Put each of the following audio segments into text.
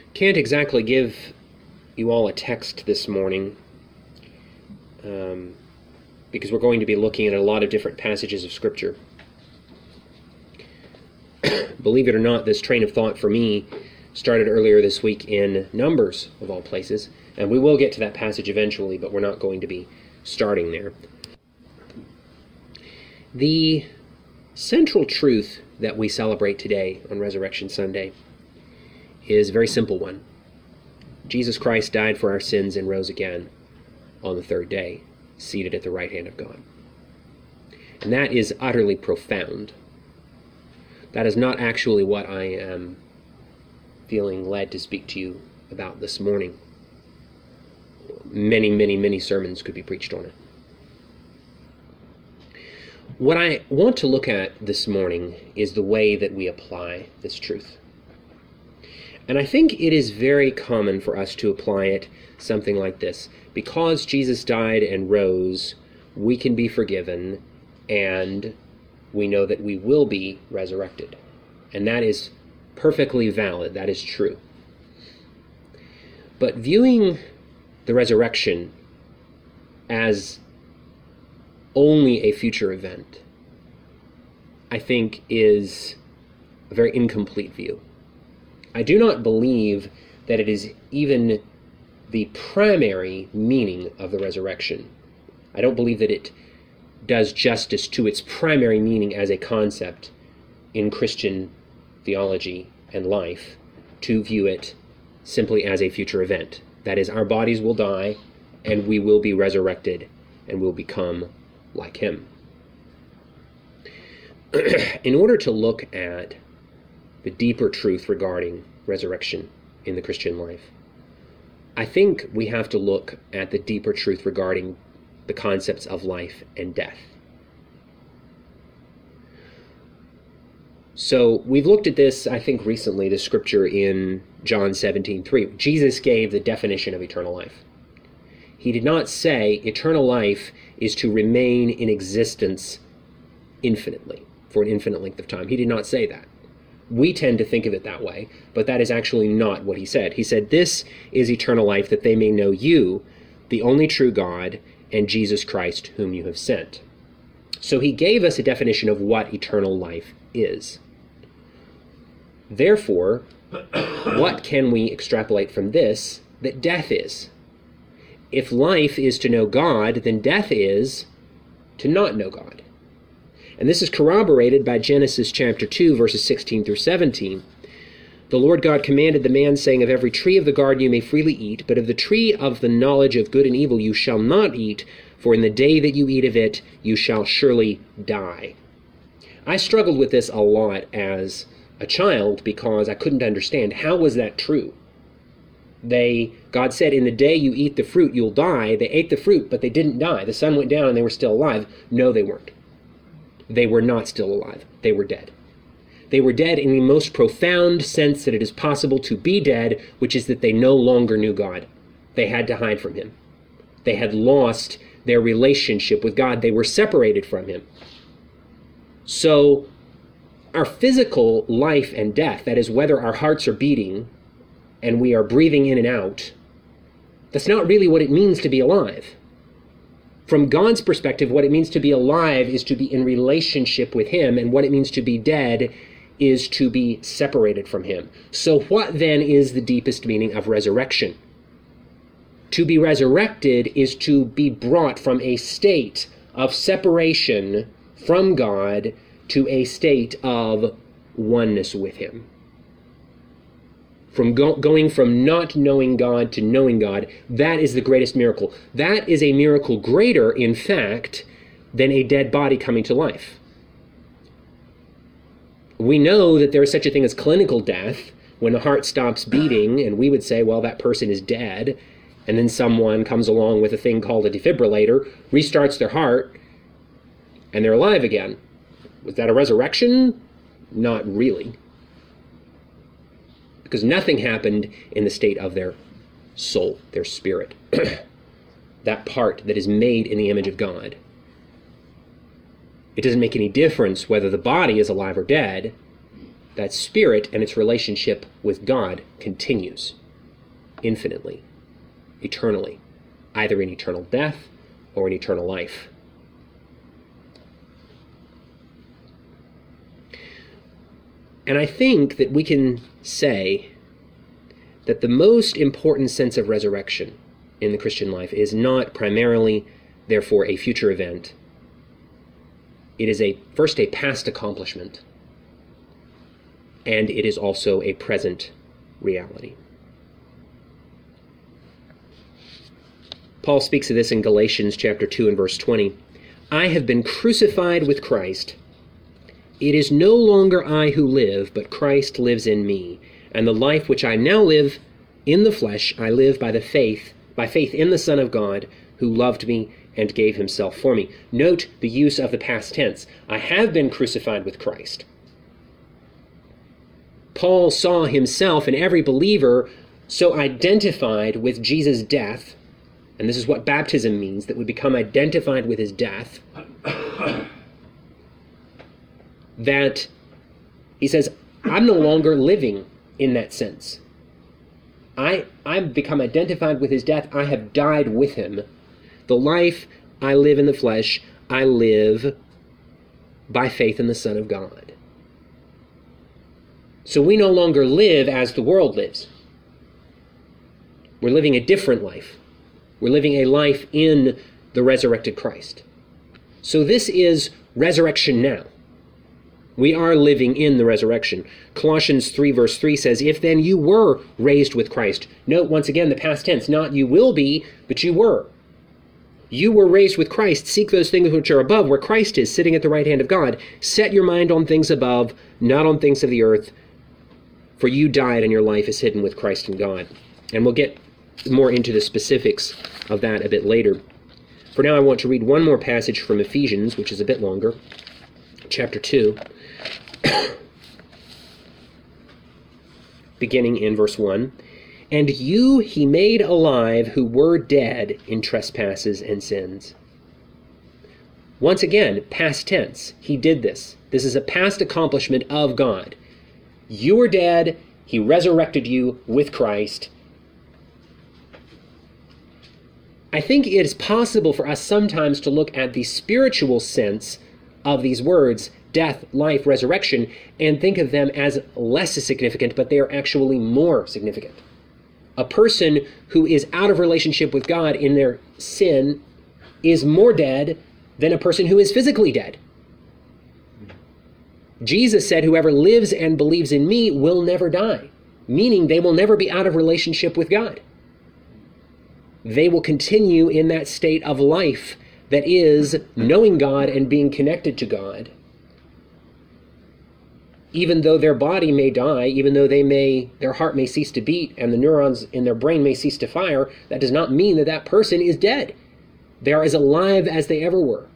Can't exactly give you all a text this morning because we're going to be looking at a lot of different passages of Scripture. Believe it or not, this train of thought for me started earlier this week in Numbers, of all places, and we will get to that passage eventually, but we're not going to be starting there. The central truth that we celebrate today on Resurrection Sunday is a very simple one. Jesus Christ died for our sins and rose again on the third day, seated at the right hand of God. And that is utterly profound. That is not actually what I am feeling led to speak to you about this morning. Many sermons could be preached on it. What I want to look at this morning is the way that we apply this truth. And I think it is very common for us to apply it something like this. Because Jesus died and rose, we can be forgiven, and we know that we will be resurrected. And that is perfectly valid. That is true. But viewing the resurrection as only a future event, I think, is a very incomplete view. I do not believe that it is even the primary meaning of the resurrection. I don't believe that it does justice to its primary meaning as a concept in Christian theology and life to view it simply as a future event. That is, our bodies will die and we will be resurrected and will become like him. In order to look at the deeper truth regarding resurrection in the Christian life, I think we have to look at the deeper truth regarding the concepts of life and death. So we've looked at this, I think, recently, the scripture in John 17:3. Jesus gave the definition of eternal life. He did not say eternal life is to remain in existence infinitely, for an infinite length of time. He did not say that. We tend to think of it that way, but that is actually not what he said. He said, "This is eternal life, that they may know you, the only true God, and Jesus Christ, whom you have sent." So he gave us a definition of what eternal life is. Therefore, what can we extrapolate from this that death is? If life is to know God, then death is to not know God. And this is corroborated by Genesis chapter 2, verses 16 through 17. "The Lord God commanded the man, saying, Of every tree of the garden you may freely eat, but of the tree of the knowledge of good and evil you shall not eat, for in the day that you eat of it you shall surely die." I struggled with this a lot as a child because I couldn't understand, how was that true? God said, "In the day you eat the fruit, you'll die." They ate the fruit, but they didn't die. The sun went down and they were still alive. No, they weren't. They were not still alive. They were dead. They were dead in the most profound sense that it is possible to be dead, which is that they no longer knew God. They had to hide from him. They had lost their relationship with God. They were separated from him. So our physical life and death, that is, whether our hearts are beating and we are breathing in and out, that's not really what it means to be alive. From God's perspective, what it means to be alive is to be in relationship with him, and what it means to be dead is to be separated from him. So what then is the deepest meaning of resurrection? To be resurrected is to be brought from a state of separation from God to a state of oneness with him. From going from not knowing God to knowing God, that is the greatest miracle. That is a miracle greater, in fact, than a dead body coming to life. We know that there is such a thing as clinical death, when the heart stops beating, and we would say, well, that person is dead, and then someone comes along with a thing called a defibrillator, restarts their heart, and they're alive again. Was that a resurrection? Not really. Because nothing happened in the state of their soul, their spirit, that part that is made in the image of God. It doesn't make any difference whether the body is alive or dead. that spirit and its relationship with God continues infinitely, eternally, either in eternal death or in eternal life. And I think that we can say that the most important sense of resurrection in the Christian life is not primarily, therefore, a future event. It is first a past accomplishment, and it is also a present reality. Paul speaks of this in Galatians chapter 2 and verse 20. I have been crucified with Christ. It is no longer I who live, but Christ lives in me. And the life which I now live in the flesh, I live by faith in the Son of God, who loved me and gave himself for me. Note the use of the past tense. I have been crucified with Christ. Paul saw himself and every believer so identified with Jesus' death, and this is what baptism means, that we become identified with his death, that he says, I'm no longer living in that sense. I've become identified with his death. I have died with him. The life I live in the flesh, I live by faith in the Son of God. So we no longer live as the world lives. We're living a different life. We're living a life in the resurrected Christ. So this is resurrection now. We are living in the resurrection. Colossians 3 verse 3 says, if then you were raised with Christ. Note once again the past tense, not you will be, but you were. You were raised with Christ. Seek those things which are above, where Christ is, sitting at the right hand of God. Set your mind on things above, not on things of the earth. For you died, and your life is hidden with Christ in God. And we'll get more into the specifics of that a bit later. For now, I want to read one more passage from Ephesians, which is a bit longer. Chapter 2. Beginning in verse 1. And you he made alive who were dead in trespasses and sins. Once again, past tense. He did this. This is a past accomplishment of God. You were dead. He resurrected you with Christ. I think it is possible for us sometimes to look at the spiritual sense of these words, death, life, resurrection, and think of them as less significant, but they are actually more significant. A person who is out of relationship with God in their sin is more dead than a person who is physically dead. Jesus said, whoever lives and believes in me will never die, meaning they will never be out of relationship with God. They will continue in that state of life that is knowing God and being connected to God. Even though their body may die, even though their heart may cease to beat and the neurons in their brain may cease to fire, that does not mean that that person is dead. They are as alive as they ever were.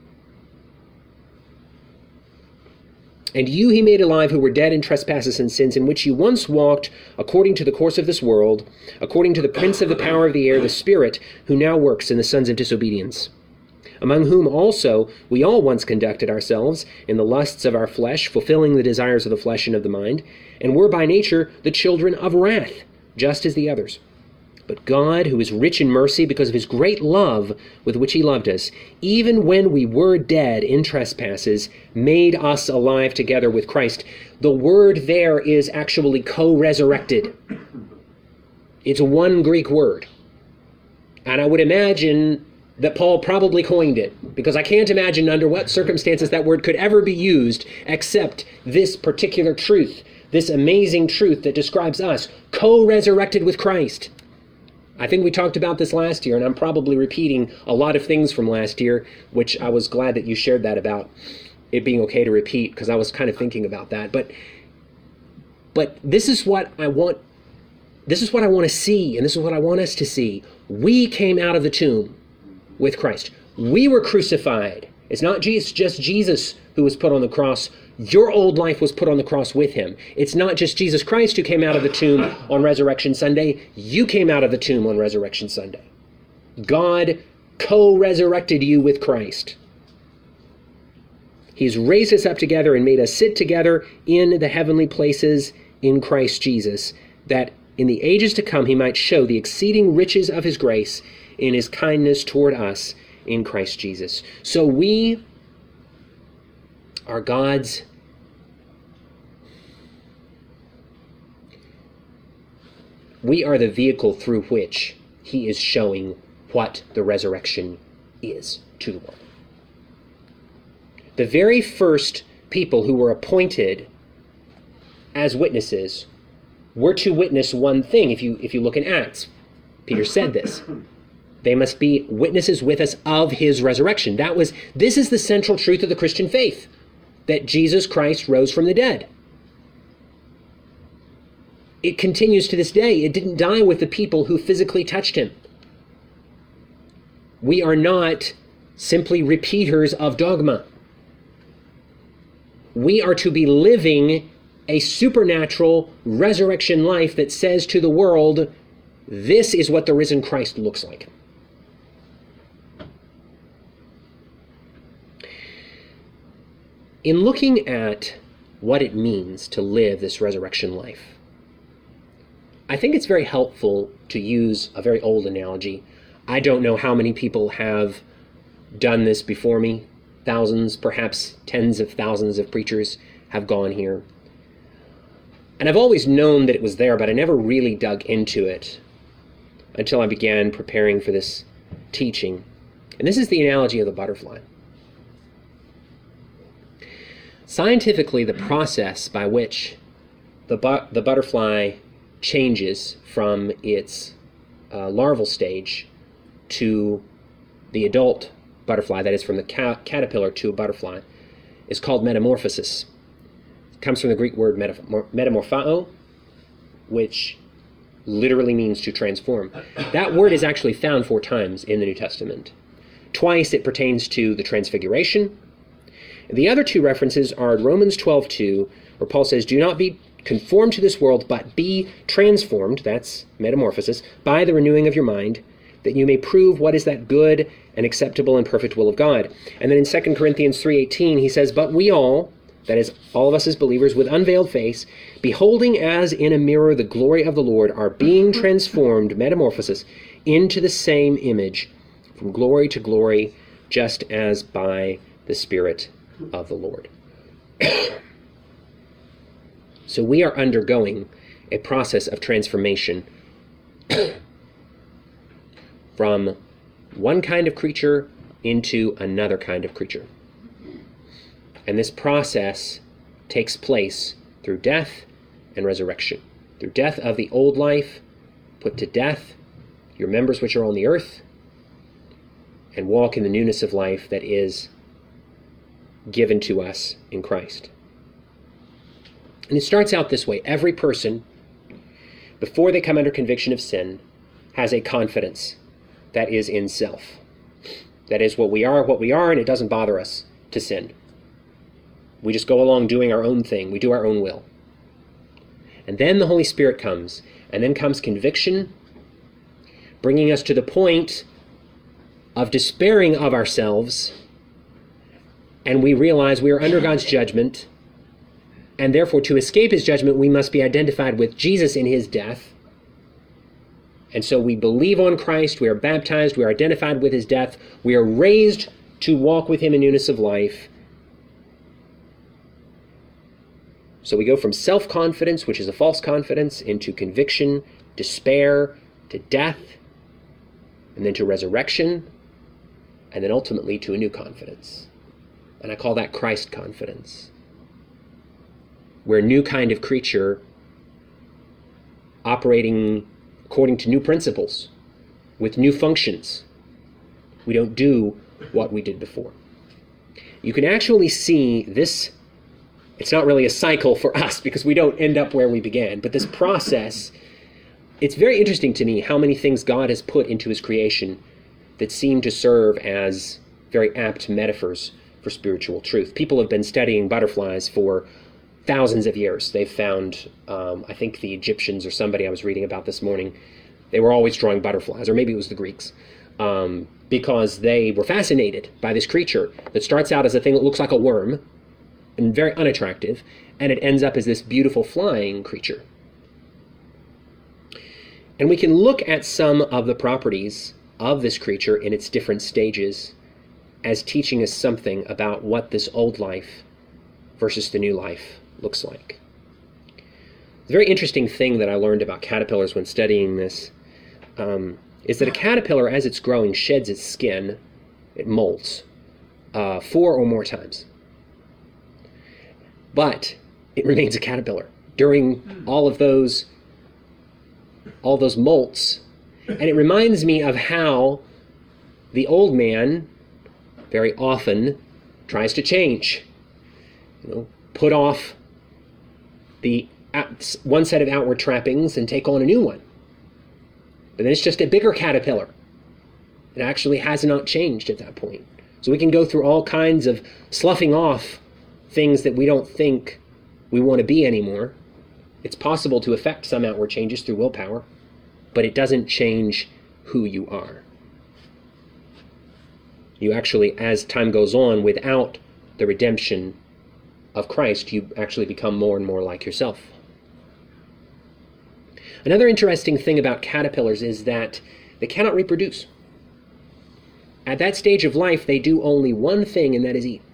And you he made alive who were dead in trespasses and sins, in which you once walked according to the course of this world, according to the prince of the power of the air, the Spirit, who now works in the sons of disobedience, among whom also we all once conducted ourselves in the lusts of our flesh, fulfilling the desires of the flesh and of the mind, and were by nature the children of wrath, just as the others. But God, who is rich in mercy because of his great love with which he loved us, even when we were dead in trespasses, made us alive together with Christ. The word there is actually co-resurrected. It's one Greek word. And I would imagine that Paul probably coined it, because I can't imagine under what circumstances that word could ever be used except this particular truth, this amazing truth that describes us, co-resurrected with Christ. I think we talked about this last year, and I'm probably repeating a lot of things from last year, which I was glad that you shared that about it being okay to repeat, because I was kind of thinking about that. But this is what I want. This is what I want to see, and this is what I want us to see. We came out of the tomb with Christ. We were crucified. It's not just Jesus who was put on the cross. Your old life was put on the cross with him. It's not just Jesus Christ who came out of the tomb on Resurrection Sunday. You came out of the tomb on Resurrection Sunday. God co-resurrected you with Christ. He's raised us up together and made us sit together in the heavenly places in Christ Jesus, that in the ages to come he might show the exceeding riches of his grace in his kindness toward us in Christ Jesus. So we are God's we are the vehicle through which he is showing what the resurrection is to the world. The very first people who were appointed as witnesses were to witness one thing. If you look in Acts, Peter said this. They must be witnesses with us of his resurrection. This is the central truth of the Christian faith, that Jesus Christ rose from the dead. It continues to this day. It didn't die with the people who physically touched him. We are not simply repeaters of dogma. We are to be living a supernatural resurrection life that says to the world, this is what the risen Christ looks like. In looking at what it means to live this resurrection life, I think it's very helpful to use a very old analogy. I don't know how many people have done this before me. Thousands, perhaps tens of thousands of preachers have gone here. And I've always known that it was there, but I never really dug into it until I began preparing for this teaching. And this is the analogy of the butterfly. Scientifically, the process by which the butterfly changes from its larval stage to the adult butterfly, that is from the caterpillar to a butterfly, is called metamorphosis. It comes from the Greek word metamorphao, which literally means to transform. That word is actually found 4 times in the New Testament. Twice it pertains to the transfiguration. The other 2 references are Romans 12:2, where Paul says, do not be conformed to this world, but be transformed, that's metamorphosis, by the renewing of your mind, that you may prove what is that good and acceptable and perfect will of God. And then in 2 Corinthians 3:18, he says, but we all, that is, all of us as believers, with unveiled face, beholding as in a mirror the glory of the Lord, are being transformed, metamorphosis, into the same image, from glory to glory, just as by the Spirit of the Lord. So we are undergoing a process of transformation from one kind of creature into another kind of creature. And this process takes place through death and resurrection. Through death of the old life, put to death your members which are on the earth, and walk in the newness of life that is given to us in Christ. And it starts out this way. Every person, before they come under conviction of sin, has a confidence that is in self. That is, what we are, and it doesn't bother us to sin. We just go along doing our own thing. We do our own will. And then the Holy Spirit comes, and then comes conviction, bringing us to the point of despairing of ourselves, and we realize we are under God's judgment, and therefore to escape his judgment we must be identified with Jesus in his death. And so we believe on Christ, we are baptized, we are identified with his death, we are raised to walk with him in newness of life. So we go from self-confidence, which is a false confidence, into conviction, despair, to death, and then to resurrection, and then ultimately to a new confidence. And I call that Christ confidence. We're a new kind of creature operating according to new principles, with new functions. We don't do what we did before. You can actually see this. It's not really a cycle for us because we don't end up where we began, but this process, it's very interesting to me how many things God has put into his creation that seem to serve as very apt metaphors for spiritual truth. People have been studying butterflies for thousands of years. They've found, I think the Egyptians or somebody I was reading about this morning, they were always drawing butterflies, or maybe it was the Greeks. because they were fascinated by this creature that starts out as a thing that looks like a worm and very unattractive, and it ends up as this beautiful flying creature. And we can look at some of the properties of this creature in its different stages as teaching us something about what this old life versus the new life looks like. The very interesting thing that I learned about caterpillars when studying this is that a caterpillar, as it's growing, sheds its skin, it molts 4 or more times. But it remains a caterpillar during all those molts. And it reminds me of how the old man very often tries to change. Put off the one set of outward trappings and take on a new one. But then it's just a bigger caterpillar. It actually has not changed at that point. So we can go through all kinds of sloughing off things that we don't think we want to be anymore. It's possible to effect some outward changes through willpower, but it doesn't change who you are. You actually, as time goes on, without the redemption of Christ, you actually become more and more like yourself. Another interesting thing about caterpillars is that they cannot reproduce. At that stage of life, they do only one thing, and that is eat.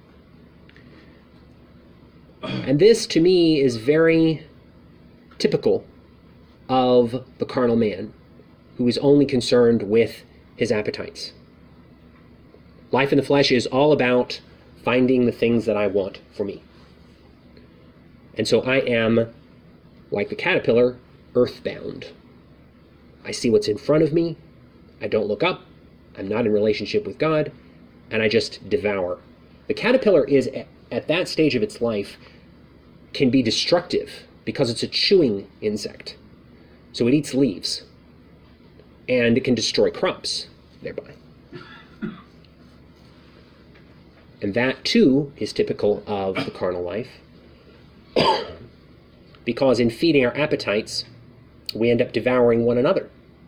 And this, to me, is very typical of the carnal man, who is only concerned with his appetites. Life in the flesh is all about finding the things that I want for me. And so I am, like the caterpillar, earthbound. I see what's in front of me, I don't look up, I'm not in relationship with God, and I just devour. The caterpillar is, at that stage of its life, can be destructive because it's a chewing insect. So it eats leaves, and it can destroy crops thereby. And that, too, is typical of the carnal life, because in feeding our appetites, we end up devouring one another.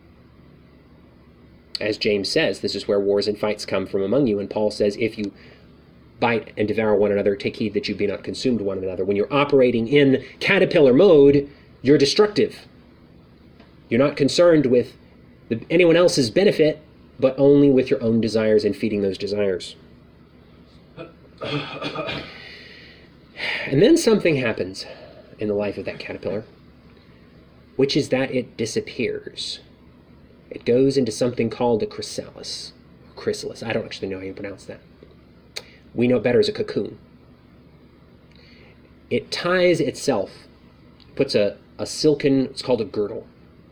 As James says, this is where wars and fights come from among you, and Paul says, if you bite and devour one another, take heed that you be not consumed one another. When you're operating in caterpillar mode, you're destructive. You're not concerned with anyone else's benefit, but only with your own desires and feeding those desires. And then something happens in the life of that caterpillar, which is that it disappears. It goes into something called a chrysalis. Chrysalis. I don't actually know how you pronounce that. We know it better as a cocoon. It ties itself, puts a silken, it's called a girdle,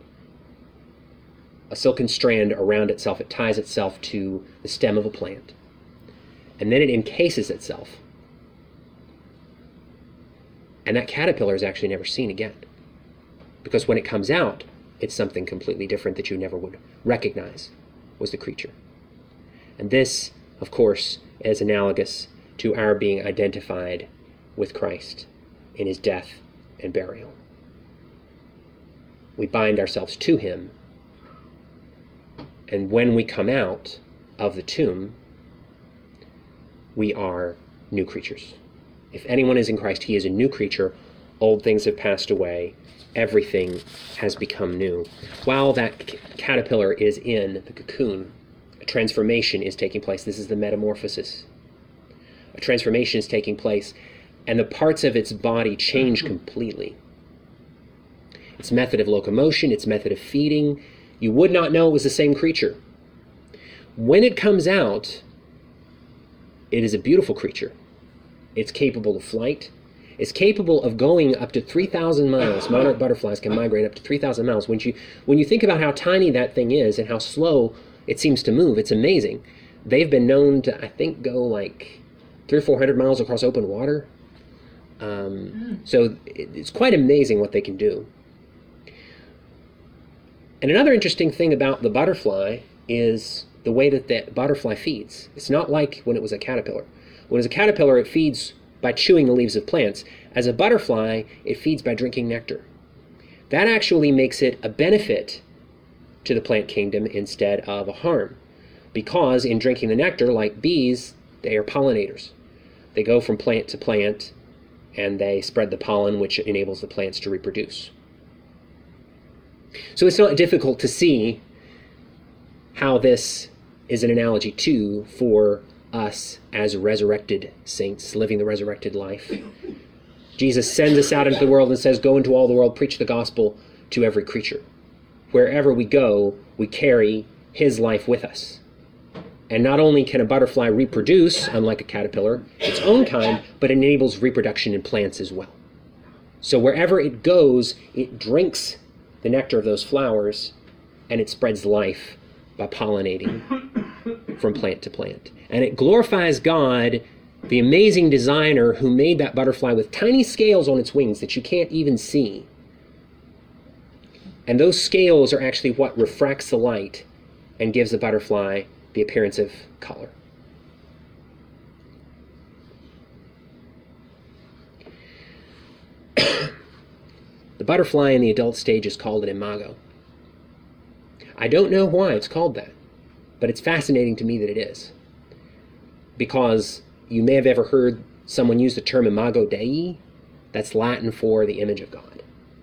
a silken strand around itself. It ties itself to the stem of a plant. And then it encases itself. And that caterpillar is actually never seen again. Because when it comes out, it's something completely different that you never would recognize was the creature. And this, of course, is analogous to our being identified with Christ in his death and burial. We bind ourselves to him, and when we come out of the tomb, we are new creatures. If anyone is in Christ, he is a new creature. Old things have passed away. Everything has become new. While that caterpillar is in the cocoon, a transformation is taking place. This is the metamorphosis. A transformation is taking place, and the parts of its body change completely. Its method of locomotion, its method of feeding, you would not know it was the same creature. When it comes out, it is a beautiful creature. It's capable of flight. It's capable of going up to 3,000 miles. Monarch butterflies can migrate up to 3,000 miles. When you think about how tiny that thing is and how slow it seems to move, it's amazing. They've been known to, I think, go like 300 or 400 miles across open water. So it's quite amazing what they can do. And another interesting thing about the butterfly is the way that the butterfly feeds. It's not like when it was a caterpillar. When it was a caterpillar, it feeds by chewing the leaves of plants. As a butterfly, it feeds by drinking nectar. That actually makes it a benefit to the plant kingdom instead of a harm. Because in drinking the nectar, like bees, they are pollinators. They go from plant to plant, and they spread the pollen, which enables the plants to reproduce. So it's not difficult to see how this is an analogy, too, for us as resurrected saints, living the resurrected life. Jesus sends us out into the world and says, "Go into all the world, preach the gospel to every creature." Wherever we go, we carry his life with us. And not only can a butterfly reproduce, unlike a caterpillar, its own kind, but it enables reproduction in plants as well. So wherever it goes, it drinks the nectar of those flowers, and it spreads life by pollinating from plant to plant. And it glorifies God, the amazing designer who made that butterfly with tiny scales on its wings that you can't even see. And those scales are actually what refracts the light and gives the butterfly the appearance of color. The butterfly in the adult stage is called an imago. I don't know why it's called that, but it's fascinating to me that it is. Because you may have ever heard someone use the term imago Dei. That's Latin for the image of God.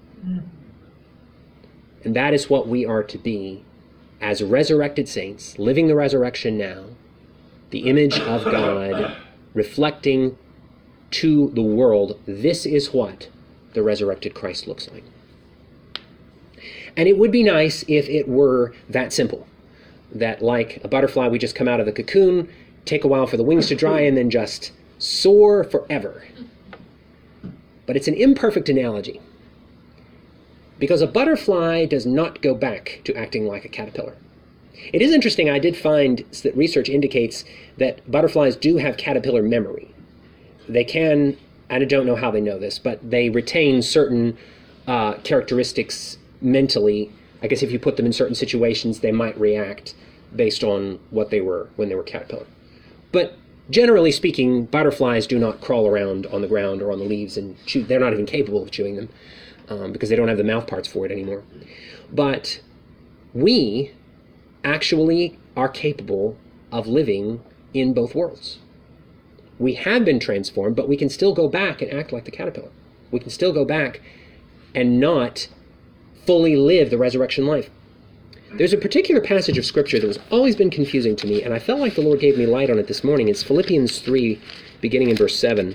And that is what we are to be as resurrected saints, living the resurrection now, the image of God, reflecting to the world, this is what the resurrected Christ looks like. And it would be nice if it were that simple, that like a butterfly, we just come out of the cocoon, take a while for the wings to dry, and then just soar forever. But it's an imperfect analogy, because a butterfly does not go back to acting like a caterpillar. It is interesting, I did find that research indicates that butterflies do have caterpillar memory. They can, I don't know how they know this, but they retain certain characteristics mentally. I guess if you put them in certain situations, they might react based on what they were when they were caterpillar. But generally speaking, butterflies do not crawl around on the ground or on the leaves and chew. They're not even capable of chewing them. Because they don't have the mouth parts for it anymore. But we actually are capable of living in both worlds. We have been transformed, but we can still go back and act like the caterpillar. We can still go back and not fully live the resurrection life. There's a particular passage of Scripture that has always been confusing to me, and I felt like the Lord gave me light on it this morning. It's Philippians 3, beginning in verse 7.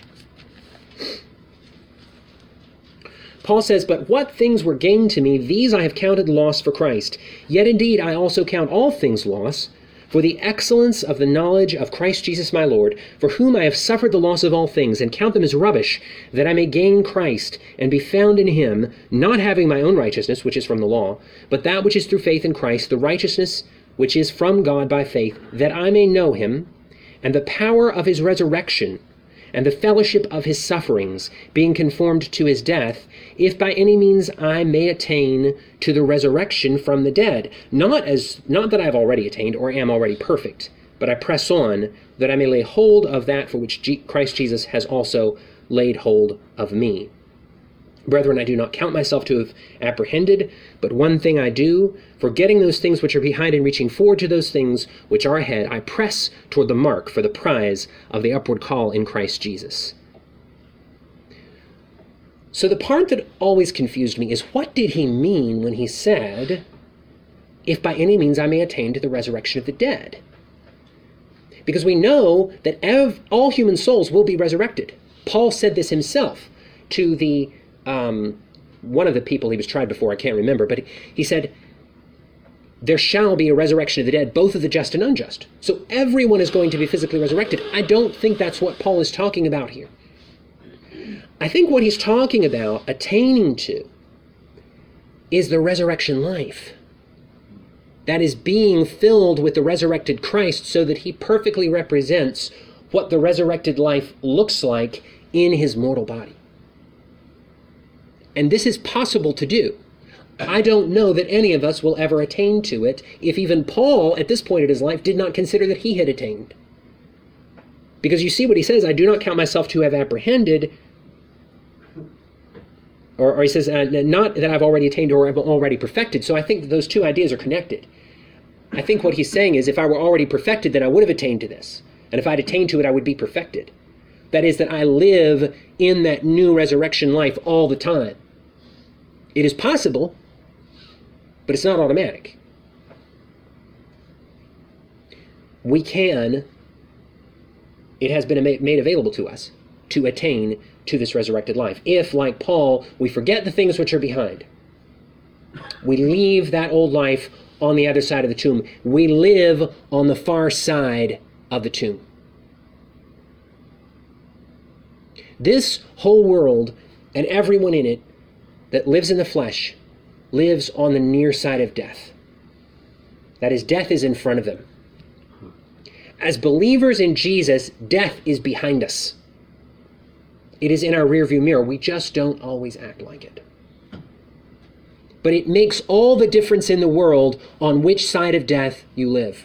Paul says, "But what things were gained to me, these I have counted loss for Christ. Yet indeed I also count all things loss, for the excellence of the knowledge of Christ Jesus my Lord, for whom I have suffered the loss of all things, and count them as rubbish, that I may gain Christ, and be found in him, not having my own righteousness, which is from the law, but that which is through faith in Christ, the righteousness which is from God by faith, that I may know him, and the power of his resurrection, and the fellowship of his sufferings, being conformed to his death, if by any means I may attain to the resurrection from the dead. Not that I have already attained or am already perfect, but I press on, that I may lay hold of that for which Christ Jesus has also laid hold of me. Brethren, I do not count myself to have apprehended, but one thing I do, forgetting those things which are behind and reaching forward to those things which are ahead, I press toward the mark for the prize of the upward call in Christ Jesus." So the part that always confused me is, what did he mean when he said, "If by any means I may attain to the resurrection of the dead"? Because we know that all human souls will be resurrected. Paul said this himself to the one of the people he was tried before, I can't remember, but he said, there shall be a resurrection of the dead, both of the just and unjust. So everyone is going to be physically resurrected. I don't think that's what Paul is talking about here. I think what he's talking about attaining to is the resurrection life. That is being filled with the resurrected Christ so that he perfectly represents what the resurrected life looks like in his mortal body. And this is possible to do. I don't know that any of us will ever attain to it, if even Paul, at this point in his life, did not consider that he had attained. Because you see what he says, "I do not count myself to have apprehended, or he says, not that I've already attained or I'm already perfected. So I think that those two ideas are connected. I think what he's saying is, if I were already perfected, then I would have attained to this. And if I'd attained to it, I would be perfected. That is, that I live in that new resurrection life all the time. It is possible, but it's not automatic. We can, it has been made available to us to attain to this resurrected life. If, like Paul, we forget the things which are behind, we leave that old life on the other side of the tomb. We live on the far side of the tomb. This whole world and everyone in it that lives in the flesh lives on the near side of death. That is, death is in front of them. As believers in Jesus, death is behind us. It is in our rearview mirror. We just don't always act like it. But it makes all the difference in the world on which side of death you live.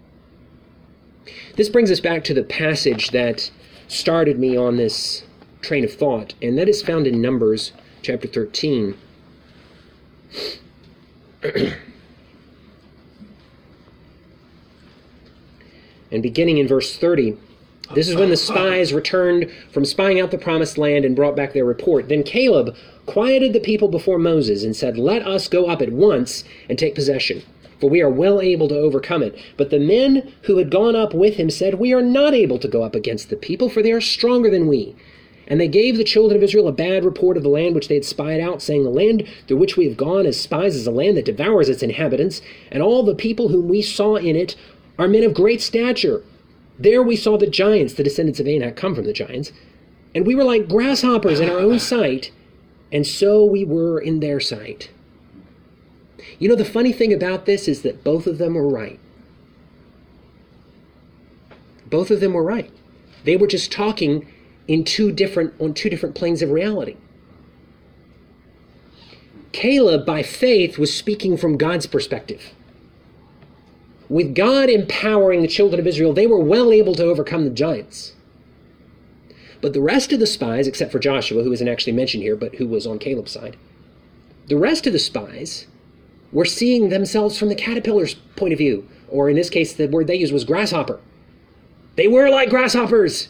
This brings us back to the passage that started me on this train of thought, and that is found in Numbers chapter 13. And beginning in verse 30, this is when the spies returned from spying out the promised land and brought back their report. Then Caleb quieted the people before Moses and said, "Let us go up at once and take possession, for we are well able to overcome it." But the men who had gone up with him said, "We are not able to go up against the people, for they are stronger than we." And they gave the children of Israel a bad report of the land which they had spied out, saying, "The land through which we have gone as spies is a land that devours its inhabitants, and all the people whom we saw in it are men of great stature. There we saw the giants, the descendants of Anak, come from the giants, and we were like grasshoppers in our own sight, and so we were in their sight." You know, the funny thing about this is that both of them were right. Both of them were right. They were just talking on two different planes of reality. Caleb, by faith, was speaking from God's perspective. With God empowering the children of Israel, they were well able to overcome the giants. But the rest of the spies, except for Joshua, who isn't actually mentioned here, but who was on Caleb's side, the rest of the spies were seeing themselves from the caterpillar's point of view, or in this case, the word they used was grasshopper. They were like grasshoppers.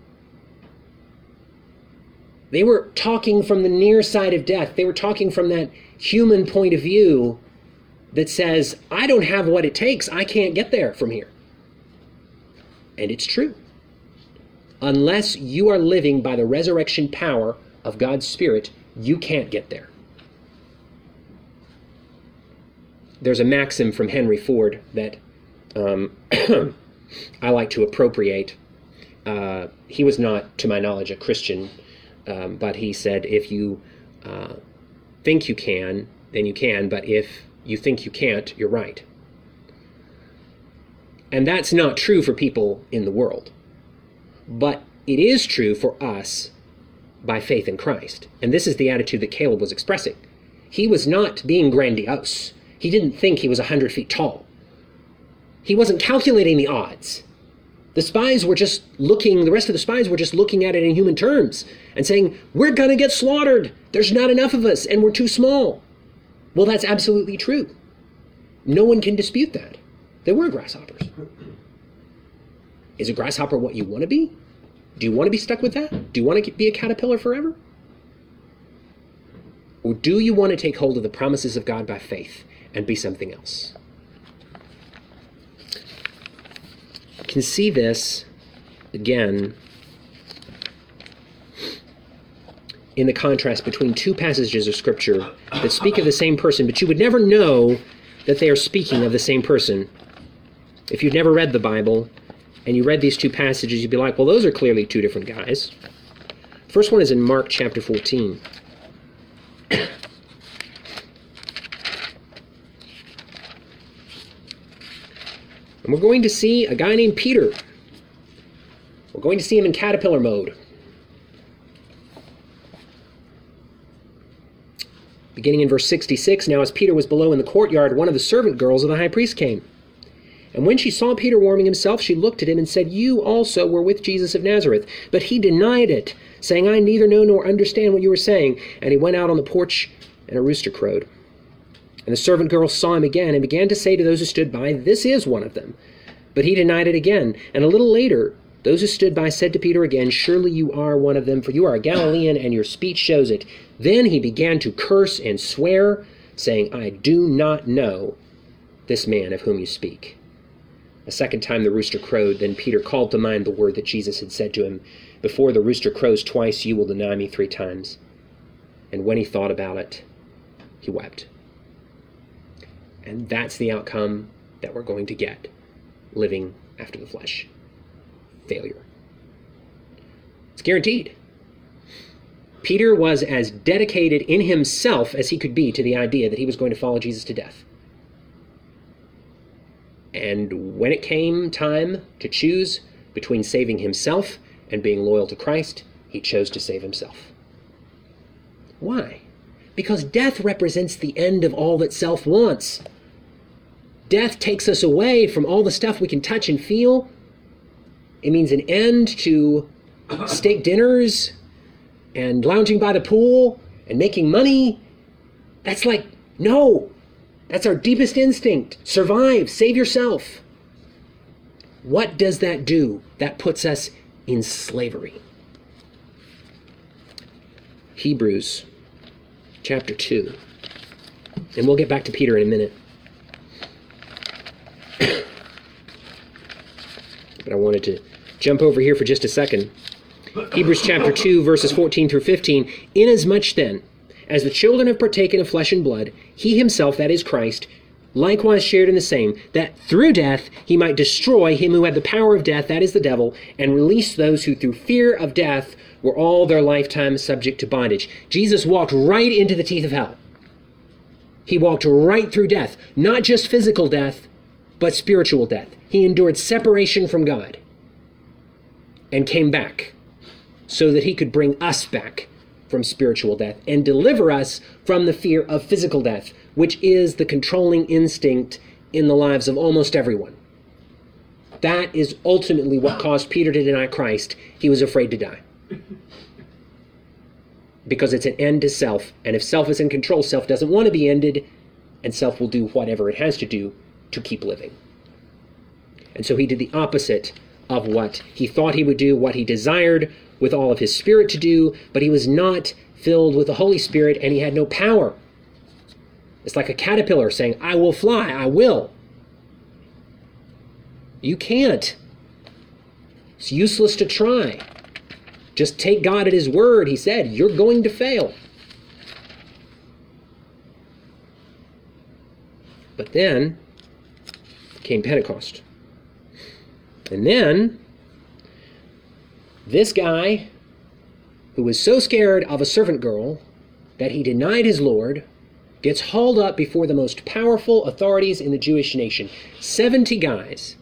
They were talking from the near side of death. They were talking from that human point of view that says, I don't have what it takes. I can't get there from here. And it's true. Unless you are living by the resurrection power of God's Spirit, you can't get there. There's a maxim from Henry Ford that I like to appropriate. He was not, to my knowledge, a Christian, but he said, if you think you can, then you can, but if you think you can't, you're right. And that's not true for people in the world. But it is true for us by faith in Christ. And this is the attitude that Caleb was expressing. He was not being grandiose. He didn't think he was 100 feet tall. He wasn't calculating the odds. The spies were just looking, the rest of the spies were just looking at it in human terms and saying, we're going to get slaughtered. There's not enough of us and we're too small. Well, that's absolutely true. No one can dispute that. There were grasshoppers. Is a grasshopper what you want to be? Do you want to be stuck with that? Do you want to be a caterpillar forever? Or do you want to take hold of the promises of God by faith and be something else? You can see this again in the contrast between two passages of Scripture that speak of the same person, but you would never know that they are speaking of the same person. If you've never read the Bible and you read these two passages, you'd be like, well, those are clearly two different guys. First one is in Mark chapter 14. And we're going to see a guy named Peter. We're going to see him in caterpillar mode. Beginning in verse 66, now as Peter was below in the courtyard, one of the servant girls of the high priest came. And when she saw Peter warming himself, she looked at him and said, "You also were with Jesus of Nazareth." But he denied it, saying, "I neither know nor understand what you are saying." And he went out on the porch, and a rooster crowed. And the servant girl saw him again, and began to say to those who stood by, "This is one of them." But he denied it again. And a little later, those who stood by said to Peter again, "Surely you are one of them, for you are a Galilean, and your speech shows it." Then he began to curse and swear, saying, "I do not know this man of whom you speak." A second time the rooster crowed. Then Peter called to mind the word that Jesus had said to him, "Before the rooster crows twice, you will deny me 3 times." And when he thought about it, he wept. And that's the outcome that we're going to get living after the flesh. Failure. It's guaranteed. Peter was as dedicated in himself as he could be to the idea that he was going to follow Jesus to death. And when it came time to choose between saving himself and being loyal to Christ, he chose to save himself. Why? Because death represents the end of all that self wants. Death takes us away from all the stuff we can touch and feel. It means an end to steak dinners and lounging by the pool and making money. That's like, no. That's our deepest instinct. Survive. Save yourself. What does that do? That puts us in slavery. Hebrews chapter 2. And we'll get back to Peter in a minute. But I wanted to jump over here for just a second. Hebrews chapter 2, verses 14 through 15. "Inasmuch then, as the children have partaken of flesh and blood, he himself, that is Christ, likewise shared in the same, that through death he might destroy him who had the power of death, that is the devil, and release those who through fear of death were all their lifetime subject to bondage." Jesus walked right into the teeth of hell. He walked right through death, not just physical death, but spiritual death. He endured separation from God and came back so that he could bring us back from spiritual death and deliver us from the fear of physical death, which is the controlling instinct in the lives of almost everyone. That is ultimately what caused Peter to deny Christ. He was afraid to die. Because it's an end to self, and if self is in control, self doesn't want to be ended, and self will do whatever it has to do to keep living. And so he did the opposite of what he thought he would do, what he desired with all of his spirit to do, but he was not filled with the Holy Spirit, and he had no power. It's like a caterpillar saying, "I will fly, I will." You can't. It's useless to try. Just take God at his word. He said, you're going to fail. But then came Pentecost. And then this guy, who was so scared of a servant girl that he denied his Lord, gets hauled up before the most powerful authorities in the Jewish nation. 70 guys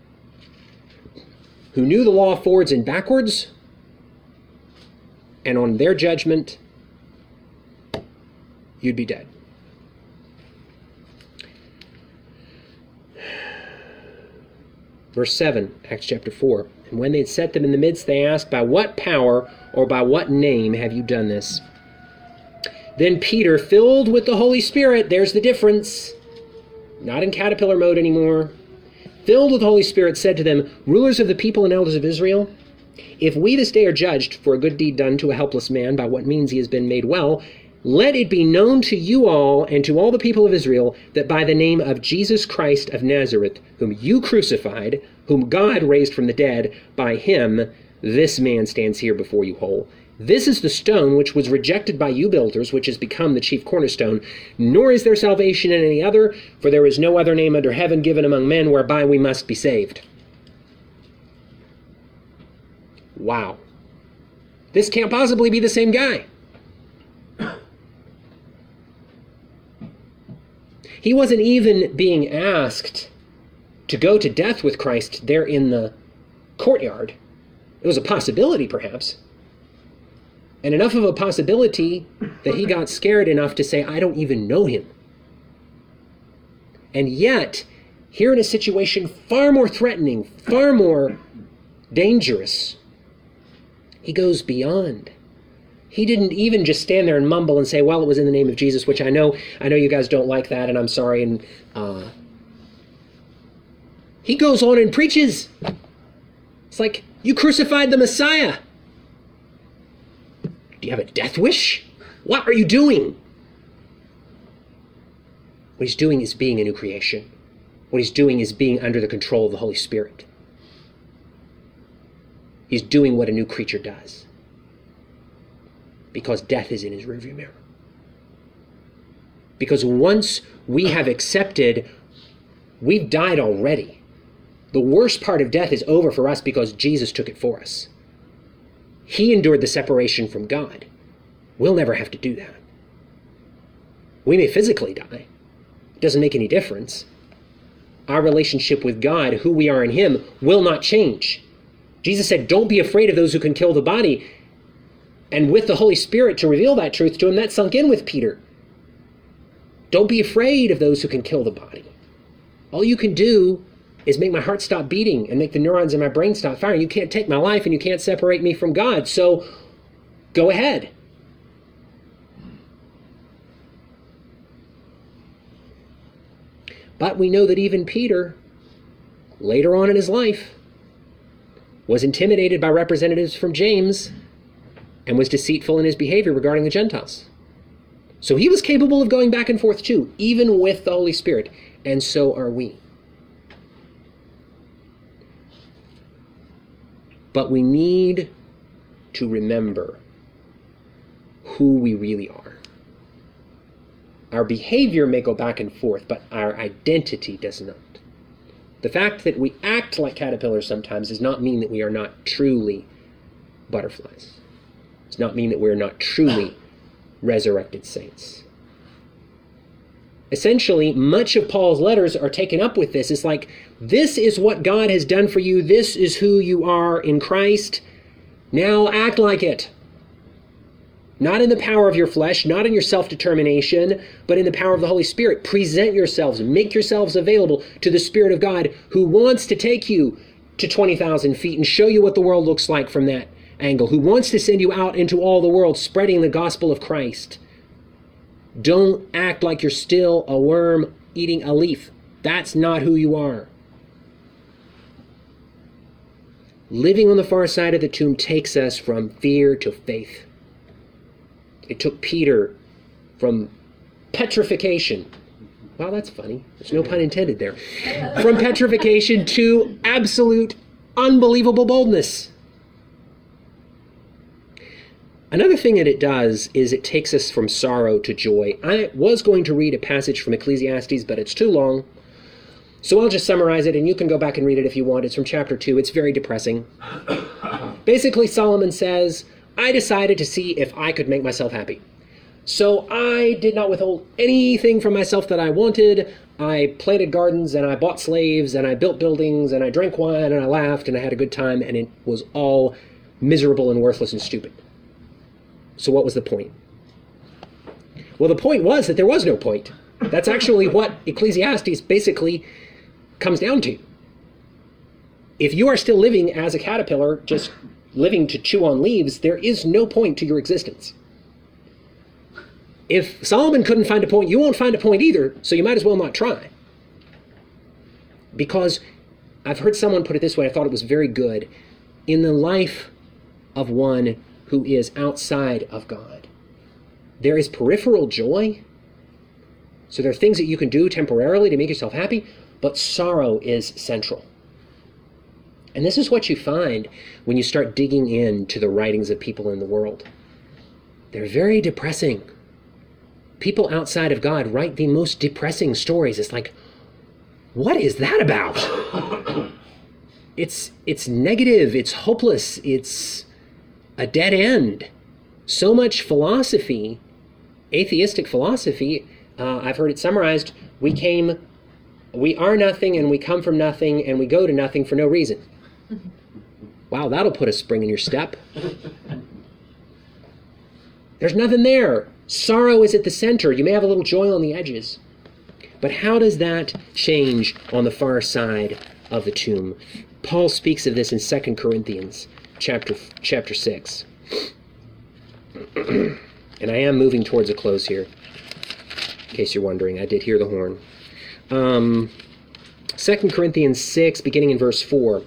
who knew the law forwards and backwards, and on their judgment, you'd be dead. Verse 7, Acts chapter 4. "And when they had set them in the midst, they asked, 'By what power or by what name have you done this?' Then Peter, filled with the Holy Spirit," there's the difference, not in caterpillar mode anymore, "filled with the Holy Spirit, said to them, 'Rulers of the people and elders of Israel, if we this day are judged for a good deed done to a helpless man, by what means he has been made well, let it be known to you all and to all the people of Israel that by the name of Jesus Christ of Nazareth, whom you crucified, whom God raised from the dead, by him this man stands here before you whole. This is the stone which was rejected by you builders, which has become the chief cornerstone. Nor is there salvation in any other, for there is no other name under heaven given among men whereby we must be saved.'" Wow. This can't possibly be the same guy. He wasn't even being asked to go to death with Christ there in the courtyard. It was a possibility, perhaps. And enough of a possibility that he got scared enough to say, "I don't even know him." And yet, Here in a situation far more threatening, far more dangerous, he goes beyond. He didn't even just stand there and mumble and say, well, it was in the name of Jesus, which I know you guys don't like that, and I'm sorry. And he goes on and preaches. It's like, you crucified the Messiah. Do you have a death wish? What are you doing? What he's doing is being a new creation. What he's doing is being under the control of the Holy Spirit. He's doing what a new creature does. Because death is in his rearview mirror. Because once we have accepted, we've died already. The worst part of death is over for us because Jesus took it for us. He endured the separation from God. We'll never have to do that. We may physically die. It doesn't make any difference. Our relationship with God, who we are in him, will not change. Jesus said, don't be afraid of those who can kill the body. And with the Holy Spirit to reveal that truth to him, that sunk in with Peter. Don't be afraid of those who can kill the body. All you can do is make my heart stop beating and make the neurons in my brain stop firing. You can't take my life and you can't separate me from God. So go ahead. But we know that even Peter, later on in his life, was intimidated by representatives from James and was deceitful in his behavior regarding the Gentiles. So he was capable of going back and forth too, even with the Holy Spirit, and so are we. But we need to remember who we really are. Our behavior may go back and forth, but our identity does not. The fact that we act like caterpillars sometimes does not mean that we are not truly butterflies. It does not mean that we're not truly resurrected saints. Essentially, much of Paul's letters are taken up with this. It's like, this is what God has done for you. This is who you are in Christ. Now act like it. Not in the power of your flesh, not in your self-determination, but in the power of the Holy Spirit. Present yourselves, make yourselves available to the Spirit of God who wants to take you to 20,000 feet and show you what the world looks like from that angle, who wants to send you out into all the world spreading the gospel of Christ. Don't act like you're still a worm eating a leaf. That's not who you are. Living on the far side of the tomb takes us from fear to faith. It took Peter from petrification. Wow, that's funny. There's no pun intended there. From petrification to absolute, unbelievable boldness. Another thing that it does is it takes us from sorrow to joy. I was going to read a passage from Ecclesiastes, but it's too long. So I'll just summarize it, and you can go back and read it if you want. It's from chapter 2. It's very depressing. Basically, Solomon says, I decided to see if I could make myself happy. So I did not withhold anything from myself that I wanted. I planted gardens, and I bought slaves, and I built buildings, and I drank wine, and I laughed, and I had a good time, and it was all miserable and worthless and stupid. So what was the point? Well, the point was that there was no point. That's actually what Ecclesiastes basically comes down to. If you are still living as a caterpillar, just living to chew on leaves, there is no point to your existence. If Solomon couldn't find a point, you won't find a point either, so you might as well not try. Because I've heard someone put it this way, I thought it was very good. In the life of one who is outside of God, there is peripheral joy. So there are things that you can do temporarily to make yourself happy, but sorrow is central. And this is what you find when you start digging into the writings of people in the world. They're very depressing. People outside of God write the most depressing stories. It's like, what is that about? It's negative, it's hopeless, it's a dead end. So much philosophy, atheistic philosophy, I've heard it summarized, we are nothing and we come from nothing and we go to nothing for no reason. Wow, that'll put a spring in your step. There's nothing there. Sorrow is at the center. You may have a little joy on the edges. But how does that change on the far side of the tomb? Paul speaks of this in 2 Corinthians chapter 6. And I am moving towards a close here, in case you're wondering. I did hear the horn. 2 Corinthians 6, beginning in verse 4.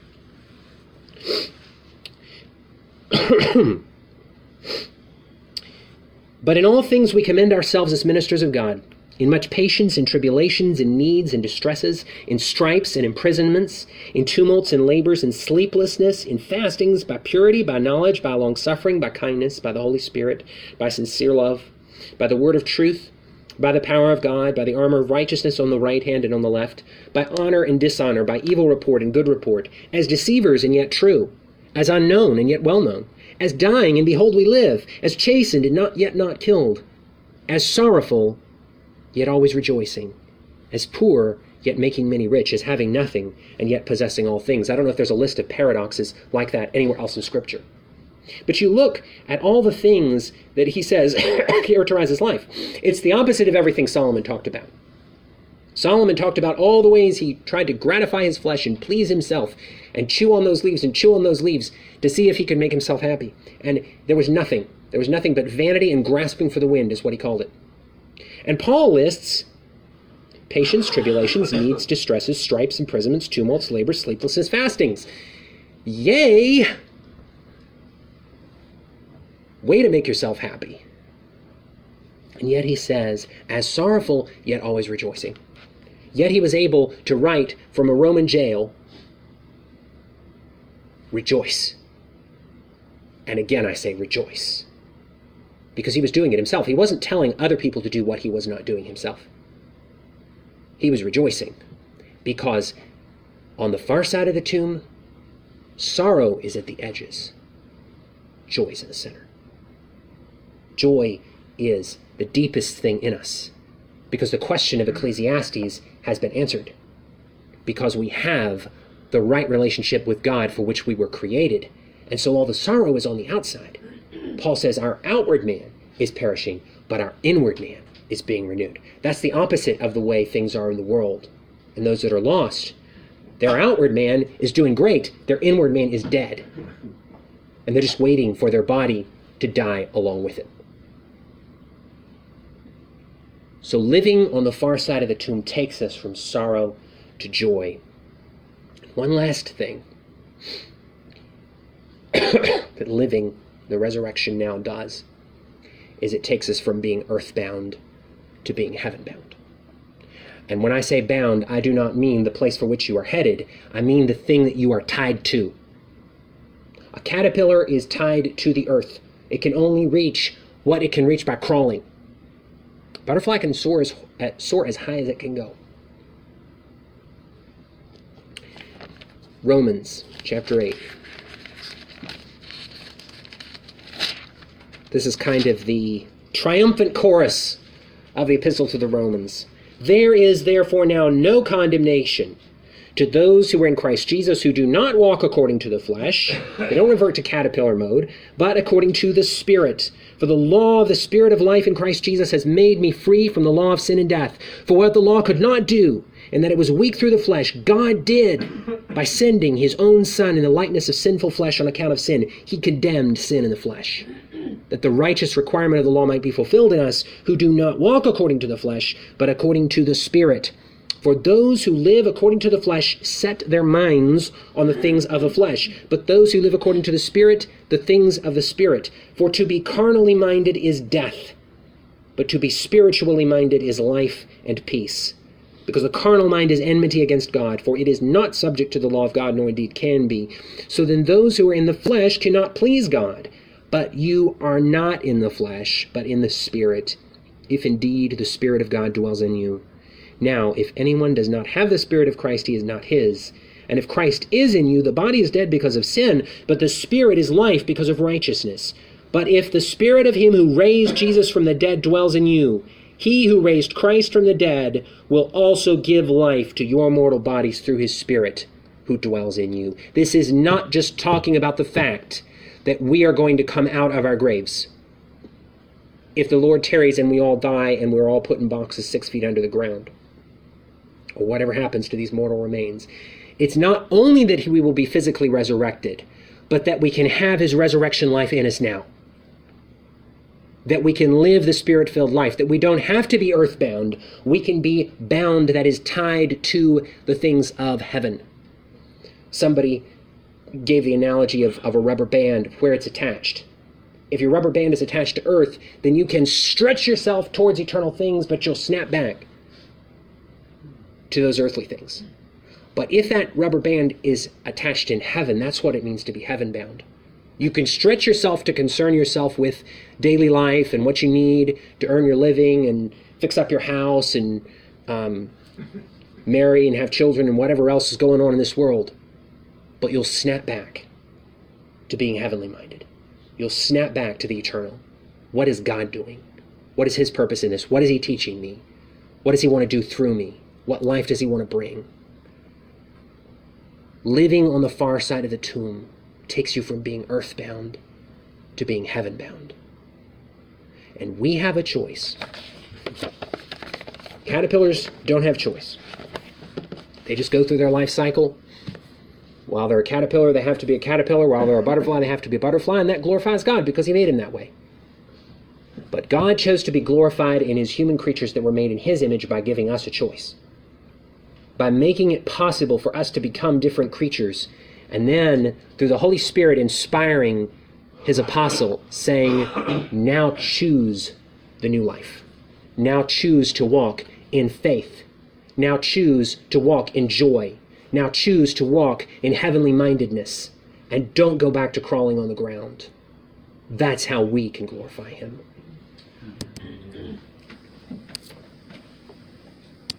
But in all things we commend ourselves as ministers of God, in much patience, in tribulations, in needs, in distresses, in stripes, and imprisonments, in tumults, and labors, in sleeplessness, in fastings, by purity, by knowledge, by longsuffering, by kindness, by the Holy Spirit, by sincere love, by the word of truth, by the power of God, by the armor of righteousness on the right hand and on the left, by honor and dishonor, by evil report and good report, as deceivers and yet true, as unknown and yet well known, as dying and behold we live, as chastened and not killed, as sorrowful yet always rejoicing, as poor yet making many rich, as having nothing and yet possessing all things. I don't know if there's a list of paradoxes like that anywhere else in Scripture. But you look at all the things that he says characterize his life. It's the opposite of everything Solomon talked about. Solomon talked about all the ways he tried to gratify his flesh and please himself and chew on those leaves to see if he could make himself happy. And there was nothing. There was nothing but vanity and grasping for the wind is what he called it. And Paul lists patience, tribulations, needs, distresses, stripes, imprisonments, tumults, labors, sleeplessness, fastings. Yea! Way to make yourself happy. And yet he says, as sorrowful, yet always rejoicing. Yet he was able to write from a Roman jail, rejoice. And again I say rejoice. Because he was doing it himself. He wasn't telling other people to do what he was not doing himself. He was rejoicing. Because on the far side of the tomb, sorrow is at the edges. Joy is in the center. Joy is the deepest thing in us. Because the question of Ecclesiastes has been answered. Because we have the right relationship with God for which we were created. And so all the sorrow is on the outside. Paul says our outward man is perishing, but our inward man is being renewed. That's the opposite of the way things are in the world. And those that are lost, their outward man is doing great. Their inward man is dead. And they're just waiting for their body to die along with it. So living on the far side of the tomb takes us from sorrow to joy. One last thing that living the resurrection now does is it takes us from being earthbound to being heaven-bound. And when I say bound, I do not mean the place for which you are headed. I mean the thing that you are tied to. A caterpillar is tied to the earth. It can only reach what it can reach by crawling. A butterfly can soar as high as it can go. Romans chapter 8. This is kind of the triumphant chorus of the Epistle to the Romans. There is therefore now no condemnation to those who are in Christ Jesus, who do not walk according to the flesh. They don't revert to caterpillar mode, but according to the Spirit. For the law of the Spirit of life in Christ Jesus has made me free from the law of sin and death. For what the law could not do, in that it was weak through the flesh, God did by sending his own Son in the likeness of sinful flesh on account of sin. He condemned sin in the flesh, that the righteous requirement of the law might be fulfilled in us, who do not walk according to the flesh, but according to the Spirit. For those who live according to the flesh set their minds on the things of the flesh, but those who live according to the Spirit, the things of the Spirit. For to be carnally minded is death, but to be spiritually minded is life and peace. Because the carnal mind is enmity against God, for it is not subject to the law of God, nor indeed can be. So then those who are in the flesh cannot please God. But you are not in the flesh, but in the Spirit, if indeed the Spirit of God dwells in you. Now, if anyone does not have the Spirit of Christ, he is not his. And if Christ is in you, the body is dead because of sin, but the Spirit is life because of righteousness. But if the Spirit of him who raised Jesus from the dead dwells in you, he who raised Christ from the dead will also give life to your mortal bodies through his Spirit who dwells in you. This is not just talking about the fact that we are going to come out of our graves. If the Lord tarries and we all die and we're all put in boxes 6 feet under the ground. or whatever happens to these mortal remains. It's not only that we will be physically resurrected, but that we can have his resurrection life in us now. That we can live the Spirit-filled life, that we don't have to be earthbound. We can be bound, that is tied to the things of heaven. Somebody gave the analogy of a rubber band where it's attached. If your rubber band is attached to earth, then you can stretch yourself towards eternal things, but you'll snap back to those earthly things. But if that rubber band is attached in heaven, that's what it means to be heaven-bound. You can stretch yourself to concern yourself with daily life and what you need to earn your living and fix up your house and marry and have children and whatever else is going on in this world. But you'll snap back to being heavenly minded. You'll snap back to the eternal. What is God doing? What is his purpose in this? What is he teaching me? What does he want to do through me? What life does he want to bring? Living on the far side of the tomb takes you from being earthbound to being heaven-bound. And we have a choice. Caterpillars don't have choice. They just go through their life cycle. While they're a caterpillar, they have to be a caterpillar. While they're a butterfly, they have to be a butterfly, and that glorifies God because he made them that way. But God chose to be glorified in his human creatures that were made in his image by giving us a choice. By making it possible for us to become different creatures, and then through the Holy Spirit inspiring his apostle, saying, now choose the new life. Now choose to walk in faith. Now choose to walk in joy. Now choose to walk in heavenly mindedness. And don't go back to crawling on the ground. That's how we can glorify him.